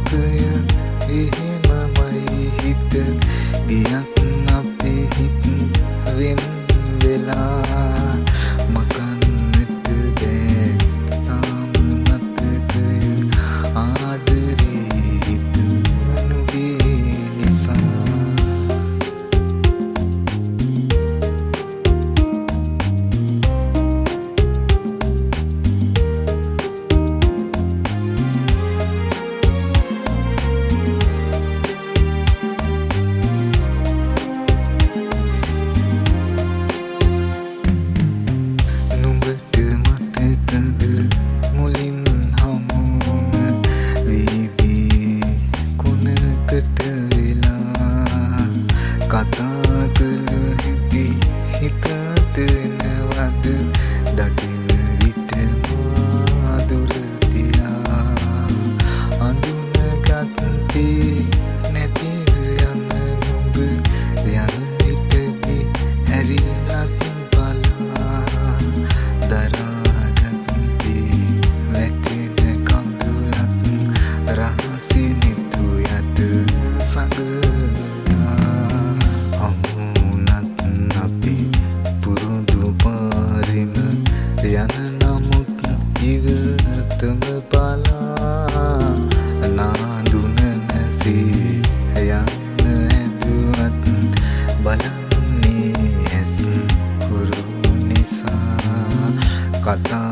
මතකය එහෙමමයි හිත ගියත් අපි හිත වෙන් වෙලා මකන්නට බෑ තාම මතකය ආදරේ හිත නුගේ නිසා කතා කළ හැකි හිතට නවද දකින විට මාදුර තියා අඳුනගත්තේ නැතිව යන නුඹ යන විටදී හැරිලත් බලා දරාගත්තේ වැටෙන කඳුලක් රහසිනිතු යට සඟ යන නමුත් ඉවතම බලා නාඳුන නැසේ යන්න ඇදුවත් බලන්නේ ඇස් කුරු නිසා කතා